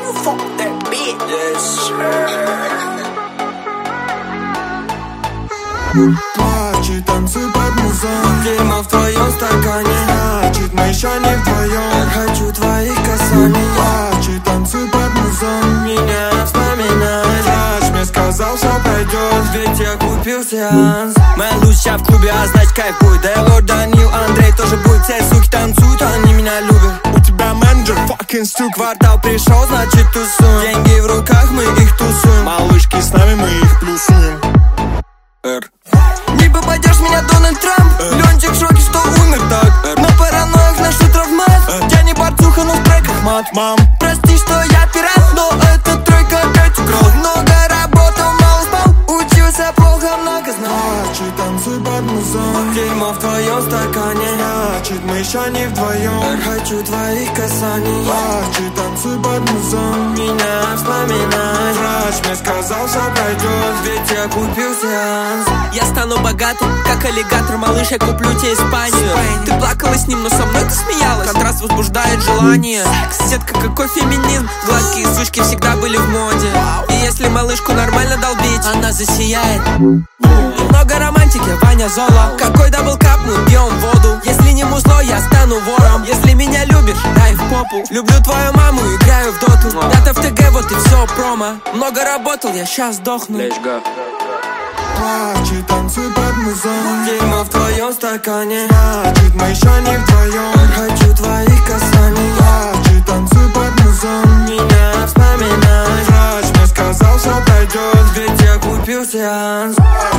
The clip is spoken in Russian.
fuck that bitch. Yes, Плачь и танцуй под музон. Дерьмо в твоем стакане. Значит, мы еще не вдвоем. Хочу твоих касаний. Плачь и танцуй под музон. Меня вспоминай. Врач мне сказал, все пройдет. Ведь я купил сеанс. Моя лучшая в клубе, а значит кайф будет. Дейлор, Данил, Андрей тоже будет. Все суки танцуют, они меня любят. У тебя менеджер, fucking стук. Квартал пришел, значит тусуем. Деньги в руках, мы их тусуем. Малышки с нами, мы их плюсуем. Не попадешь в меня, Дональд Трамп. Ленчик в шоке, что умер так. Но параноик наш травмат. Я не борцуха, но в треках мат. Мам, Прости, что я пират, но эта тройка опять украл. Много работал, мало спал. Учился плохо, много знал. плачь и танцуй под музон. Дерьмо в твоем стакане. Значит, мы еще не вдвоем. Хочу твоих касаний. Плачь и танцуй под музон. Меня вспоминай. Врач мне сказал, все пройдет. Ведь я купил сеанс. Я стану богатым, как аллигатор, малыш, я куплю тебе Испанию. Ты плакала с ним, но со мной ты смеялась. Контраст возбуждает желание. Детка, какой феминизм. Гладкие сучки всегда были в моде. И если малышку нормально долбить, она засияет. Много романтики, Ваня Золо. Какой даблкап, мы пьем воду. Если не музло, я стану вором. Если меня любишь, дай в попу. Люблю твою маму, играю в доту. Дата в ТГ, вот и все промо. Много работал, я щас сдохну. Плачь и танцуй под музон. Дерьмо в твоем стакане. Значит, мы еще не вдвоем. Хочу твоих касаний. Плачь и танцуй под музон. Меня вспоминай. Врач мне сказал, все пройдет. Ведь я купил сеанс.